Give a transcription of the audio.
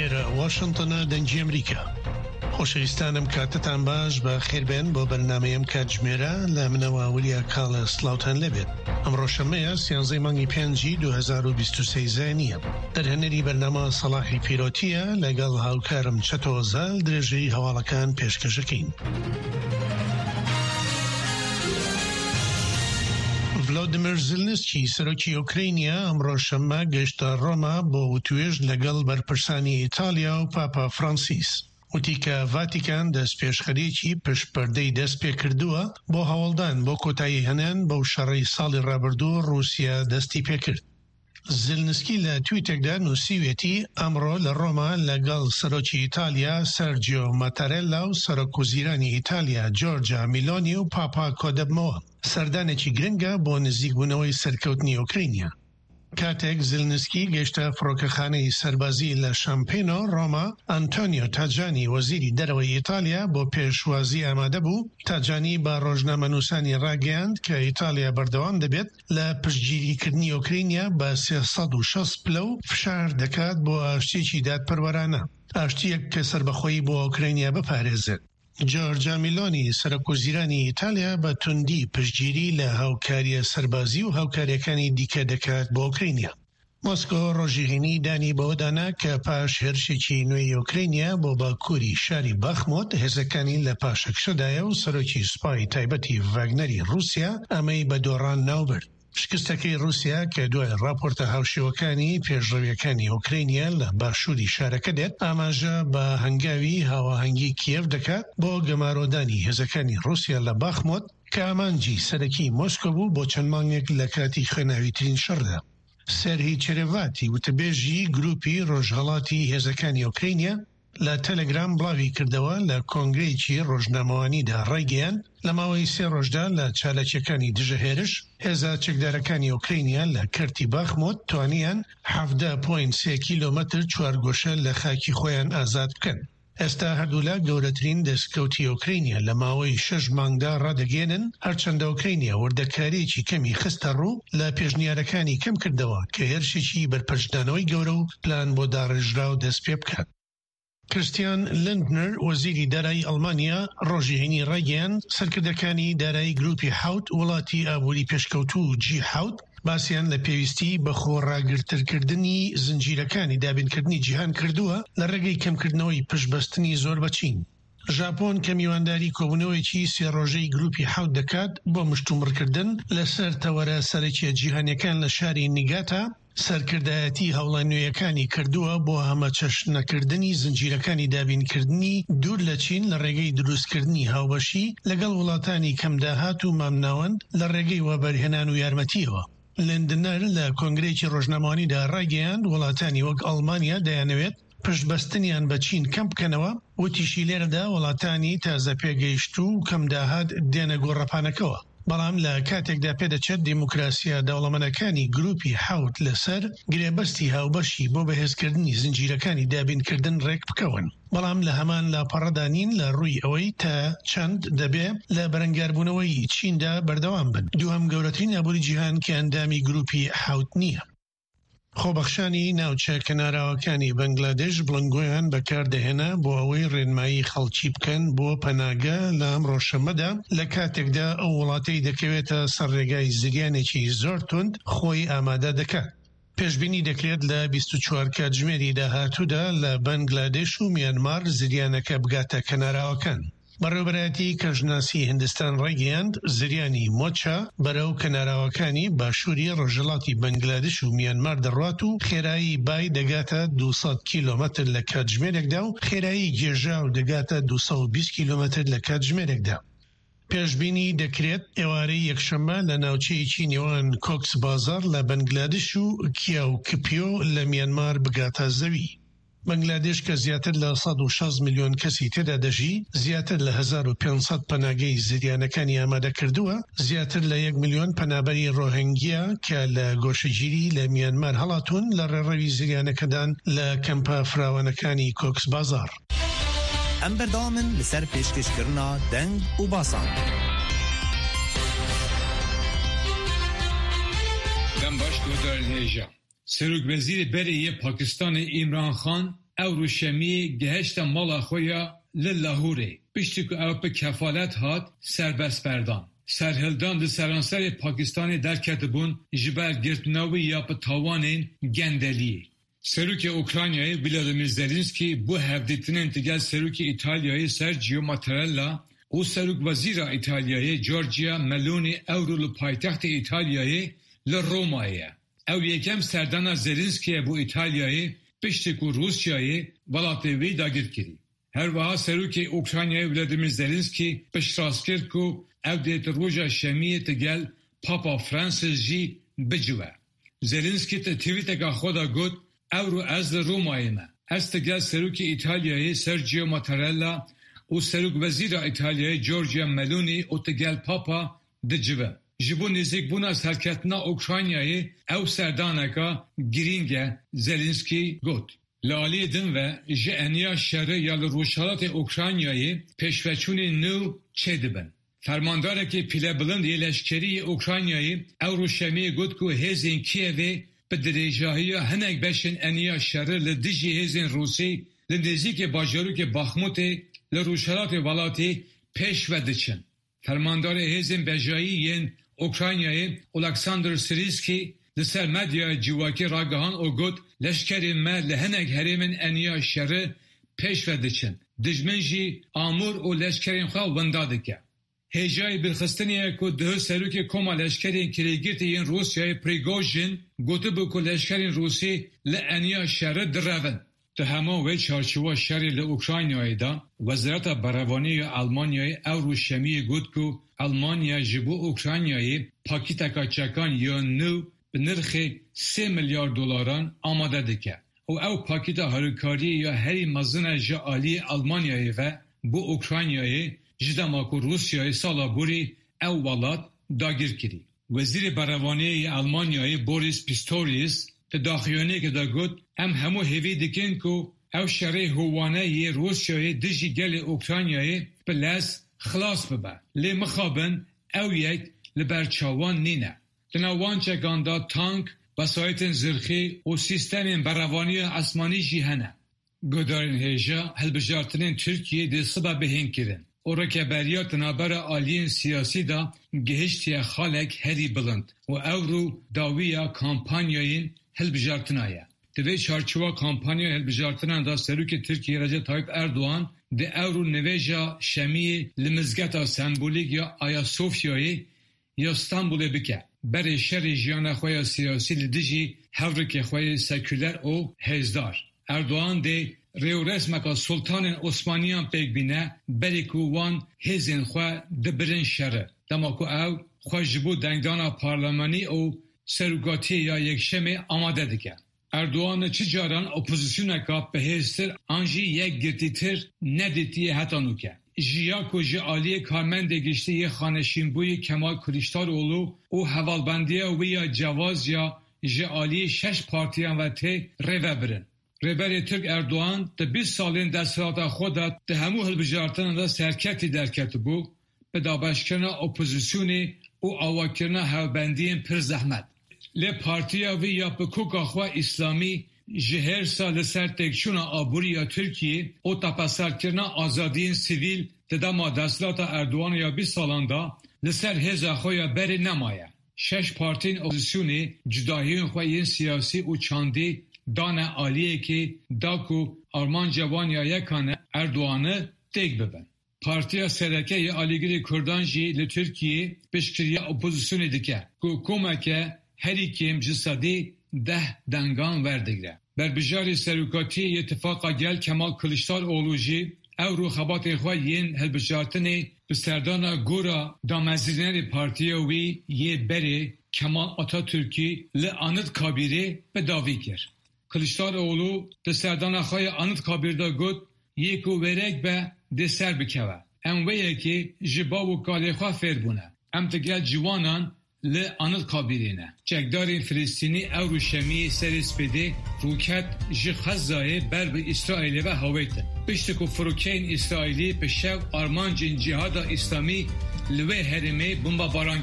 لێرە واشنگتنە دەنگی ئەمریکا. خۆشەویستانم کاتتان باش بە خێربێن بۆ بەرنامەیەم کاتژمێرە لە منەوە ولیە کاڵە سلااوتان لەبێت. ئەمڕۆ شەمەیە 13 مانگی 5 2023 زانیە. دەرهێنەری بەرنامە سەلاحی پیرۆتیە لەگەڵ هاوکارم چەتۆزال درێژەی هەواڵەکان پێشکەشەکەین. ڤلۆدیمیر زێلنسکی سەرۆکی ئوکراینیا ئەمڕۆ شەممە گەیشتە ڕۆما بۆ وتوێژ لەگەڵ بەرپرسانی ئیتالیا و پاپا فرانسیس. وتی کە ڤاتیکان دەستپێشخەرێکی پشتپەردەی دەست پێ کردووە بۆ هەوڵدان بۆ کۆتایی هەنان بەو شەڕی ساڵی ڕابردوو رووسیا دەستی پێکرد. زێلنسکی لە تویتێکدا نووسیوێتی ئەمڕۆ لە ڕۆما لەگەڵ سەرۆکی ئیتالیا سەرجیۆ ماتارێلا و سەرۆکوزیرانی ئیتالیا جۆرجا میلۆنی و پاپا کۆدەبمەوە. سەردانێکی گرنگە بۆ نزیکبوونەوەی سەرکەوتنی ئوکراینیا. کاتێک زێلنسکی گەیشتە فڕۆکەخانەی سەربازی لە شامپێنۆ ڕۆما، ئەنتۆنیۆ تاجانی وەزیری دەرەوەی ئیتالیا بۆ پێشوازی ئامادە بوو. تاجانی با ڕۆژنامەنووسانی ڕاگەیاند کە ئیتالیا بەردەوام دەبێت لە پشتگیریکردنی ئوکراینیا بە 360 پلە و فشار دەکات بۆ ئاشتیێکی دادپەروەرانە، ئاشتیەک کە سەربەخۆیی بۆ ئوکراینیا بپارێزێت. جۆرجا میلۆنی سەرۆکوزیرانی ئیتالیا بە توندی پشتگیری لە هاوکاریە سەربازی و هاوکاریەکانی دیکە دەکات بۆ ئوکراینیا. مۆسکۆ ڕۆژیهێنی دانی بەوەدانا کە پاش هێرشێکی نوێی ئوکراینیا بۆ باکووری شاری باخمۆت هێزەکانی لە پاشەکشەدایە و سەرۆکی سوپای تایبەتی ڤاگنەری رووسیا ئەمەی بە دۆڕان ناوبرد. شکستەکەی رووسیا کە دوای راپۆرتە هاوشێوەکانی پێشڕەویەکانی ئوکراینیا لە باشووری شارەکە دێت، ئاماژە بە هەنگاوی هاوەهەنگی کیێڤ دەکات بۆ گەمارۆدانی هێزەکانی رووسیا لە باخمۆت کە ئامانجی سەرەکی مۆسکۆ بوو بۆ چەند مانگێک لە کاتی خوێناویترین شەڕدا. سەرهی چێرڤاتی وتەبێژی گروپی ڕۆژهەڵاتی هێزەکانی ئوکراینیا لە تەلەگرام بڵاوی کردەوە لە کۆنگرەیەکی ڕۆژنامەوانیدا ڕایگەیاند لە ماوەی 3 ڕۆژدا لە چالەکیەکانی دژەهێرش هێزە چەکدارەکانی ئوکراینیا لە کەرتی باخمۆت توانیان 17.3 کیلۆمەتر چوارگۆشە لە خاکی خۆیان ئازاد بکەن. ئێستا هەردوولا گەورەترین دەستکەوتی ئوکراینیا لە ماوەی 6 مانگدا ڕادەگەێنن، هەرچەندە ئوکراینیا وردەکاریەکی کەمی خستە ڕوو لە پێشنیارەکانی کەم کردەوە کە هێرشێکی بەرپەرشدانەوەی گەورە و پلان بۆ داڕێژراو دەست پێ بکات. کریستیان لندنر وەزیری دارایی ئەڵمانیا ڕۆژیهێنی ڕایگەیاند سەرکردەکانی دارایی گروپی حوت وڵاتی ئابووری پێشکەوتوو G7 باسییان لە پێویستی بە خۆڕاگرترکردنی زنجیرەکانی دابینکردنی جیهان کردووە لە ڕێگەی کەمکردنەوەی پشتبەستنی زۆر بەچین. ژاپۆن کە میوانداری کۆبوونەوەیکی 3 ڕۆژەی گروپی حوت دەکات بۆ مشتومڕکردن لەسەر تەوەرە سەرەکیە جیهانیەکان لە شاری نیگاتا، سەرکردایەتی هەوڵە نوێیەکانی کردووە بۆ هەمە چەشنەکردنی زنجیرەکانی دابینکردنی دوور لە چین لە ڕێگەی دروستکردنی هاوبەشی لەگەڵ وڵاتانی کەمداهات و مامناوەند لە ڕێگەی وەبەرهێنان و یارمەتیەوە. لندنەر لە کۆنگرەیەکی ڕۆژنامەوانیدا ڕایگەیاند وڵاتانی وەک ئەڵمانیا دەیانەوێت پشتبەستنیان بە چین کەم بکەنەوە، وتیشی لێرەدا وڵاتانی تازە پێگەیشت و کەمداهات دێنە گۆڕەپانەکەوە. بەڵام لە کاتێکدا پێدەچێت دیموکراسیە دەوڵەمەندەکانی گروپی حوت لەسەر گرێبەستی هاوبەشی بۆ بەهێزکردنی زنجیرەکانی دابینکردن ڕێک بکەون. بەڵام لە هەمان لاپەڕەدانین لە ڕووی ئەوەی تا چەند دەبێ لە بەرەنگاربوونەوەی چیندا بەردەوام بن. دووهەم گەورەترین ئابووری جیهان کە ئەندامی گروپی حوت نییە. خۆبەخشانی ناوچە کەناراوەکانی بەنگلادێش بڵنگۆیان بەکاردەهێنا بۆ ئەوەی ڕێنمایی خەڵکی بکەن بۆ پەناگە لە ئەمڕۆ شەمەدا لە کاتێکدا ئەو وڵاتەی دەکەوێتە سەر ڕێگای زریانێکی زۆر توند خۆی ئامادە دەکات. پێشبینی دەکرێت لە 24 کاتژمێری داهاتوودا لە بەنگلادێش و میانمار زریانەکە بگاتە کەناراوەکان. بەڕێوەبەرایەتی کەژناسی هیندستان ڕایگەیاند زریانی مۆچا بەرەو کەناراوەکانی باشووری ڕۆژهەڵاتی بەنگلادێش و میانمار دەڕوات و خێرایی بای دەگاتە 200 کیلۆمەتر لە کاتژمێرێکدا و خێرایی گێژاو دەگاتە 220 کیلۆمەتر لە کاتژمێرێکدا. پێشبینی دەکرێت ئێوارەی یەکشەممە لە ناوچەیەکی نێوان کۆکس بازار لە بەنگلادێش و کیاوکپیۆ لە میانمار بگاتە زەوی. بەنگلادێش کە زیاتر لە 160 میلیۆن کەسی تێدا دەژی، زیاتر لە 1500 پەناگەی زریانەکانی ئامادە کردووە، زیاتر لە 1 میلیۆن پەنابەری ڕۆهینگیا کە لە گۆشەگیری لە میانمار هەڵاتون لە ڕێڕەوی زریانەکەدان لە کەمپە فراوانەکانی کۆکس بازار. ئەم بەردەوامن لەسەر پێشکەشکردنا دەنگ و باسان. دەم باش دۆدار هێژە. سەرۆکوەزیری بەرەیە پاکستان ئیمران خان او روشمی گهشت مالا خویا للاهوره پشتی که او به کفالت هات سربست بردان. سرهلدان ده سرانسر پاکستان در کتبون جبر گرتناوی یا به تاوان گندلی. سروک اوکراینیای ولادیمیر زلنسکی بو هفدیتن انتگل سروک ایتالیای سرجیو ماتارلا او سروک وزیر ایتالیای جورجیا ملونی اورولو پایتخت ایتالیای لرومایه. او یکم سردان زلنسکی بو ایتالیای پشتی که روسیای ولاتیوی داگیر کری. هر وها سروک اوکراینیای ولادیمیر زلنسکی پشتراست کرد که او دیت روژا شمیه تگل پاپا فرانسیس جی بجوه. زلنسکی تتویت که خدا گود او رو از رومایمه. از تگل سروک ایتالیای سرجیو ماتارلا و سروک وزیر ایتالیای جورجیا ملونی و تگل پاپا دجوه. جبو نزیک بونا سرکتنا اوکراینیای او سردانکا گرینگه زلنسکی گود. لالی دن و جنیا شهر یا روشالات اوکراینیای پیشوچون نو چه دبن. فرمانداره که پیله بلند لشکری اوکراینیای او روشمی گود که هزین کیوی به درجه‌های هنگ بشن انیا شهر لدیجی هزین روسی لنزیک باجاروک باخموت لروشالات ولاتی پیش ودچن. فرماندار هزین بجایی ین اوکراینیای اولکساندر سریسکی لسر مدیا جواکی راگهان او گود لشکری ما لهنگ هریمن انیا شهر پیش ودچن. دجمنجی آمور او لشکرین خواه ونداده که. هجای برخستنیه که ده سروک کما لشکرین کلیگیرتی این روسیای پریگوژین گوته بو که لشکرین روسی لانیا شهر درون. ده همه وی چارچوه شهری لأوکراینیای دا وزارت براوانی آلمانیای او روشمی گود که آلمانیا جبو اوکراینیای پاکیتکا چکان یا نو به نرخ 3 میلیارد دلاران آماده دکه. او پاکیتا هرکاری یا هری مزن جالی آلمانیای و بو اوکراینیای جداماکو روسیای سالا بوری او ولاد داگیر کری. وزیر براوانی آلمانیای بوریس پیستوریس تداخیانه که دا گود همو هیوی دکن که او شهر هوانه ی روسیای دجی گل اوکراینیای بلس خلاص ببه. لی مخابن او یک لبرچاوان نینه. تناوان چگاندا تانک وسایت زرخی و سیستم براوانی اسمانی جیهنه. گودارین هیجا هلبجارتنین ترکیه دی سبب هین کرن. او رکبریات نابر آلین سیاسی دا گهشتی خالک هری بلند و او رو داویا کامپانیاین هلبجارتنایه. دوی چارچوه کامپانیا هلبجارتنان دا سروک ترکیه رجب طایب اردوان ده او رو نویجا شمی لمزگتا سمبولیک یا آیا صوفیایی یا استانبول بکه. بر شر جیان خواه سیاسی لدیجی هورک خواه سکولر او هزدار. اردوان ده ریو رسمکا سلطان عثمانیان پیک بینه بری که وان هزین خواه دبرن شره. دماکو او خواه جبو دنگدانا پارلمانی او سروگاتی یا یک شمی آماده دکه. اردوان چه جاران اپوزیسیون که به هستر آنجی یک گرتیتر ندیتی حتی نوکه. جیاکو جعالی کارمند گشته یه خانشین بوی کمال کلیشتاروğlu او حوالبندیه و یا جواز یا جعالی 6 پارتیان و ته روه برن. رهبر ترک اردوان ده 20 سالین دستورات خودت ده همو هلبجارتن دا سرکتی درکت بو به دابشکرنا اپوزیسیونی او آواکرنا هوبندین پر زحمت. لی پارتیا وی یا به کوکاخوا اسلامی جهر سال سر تکشون آبوری یا ترکیه او تپسر کرنا آزادین سیویل تداما دستلات اردوان یا 20 سالاندا لسر هزا خویا بری نمایه. 6 پارتین اپوزیسیونی جداهیون خویین سیاسی او چاندی دان عالیه که داکو آرمان جوان یا یکانه اردوانه تک ببن. پارتیا سرکه یا آلیگری کردان جی لترکیه بشکریا اپوزیسیونی دکه که کمکه هری کم جسدی 10 دنگان وردگره. بر بجاری سروکاتی اتفاقا گل کمال کلیشتاروğlu جی او رو خبات خواه ین هلبجارتنی به سردان گورا دامزیرنری پارتیا وی یه بری کمال آتاتürk'ü لعنت کابیری به داوی کرد. کلیشتاروğlu به سردان خواه آنت کابیردا گود یکو ورک به دسر بکوه. ام ویه که جبا و کالی خواه فیر بونه. ام تگل جوانان ل آنت کابیرینه. جگدارین فلسطینی او روشمی سرسپیده روکت جی خزای بر به اسرائیل و هویتن. بشتکو فروکین اسرائیلی به شو آرمانجین جهاد اسلامی لوه هرمه بمبا باران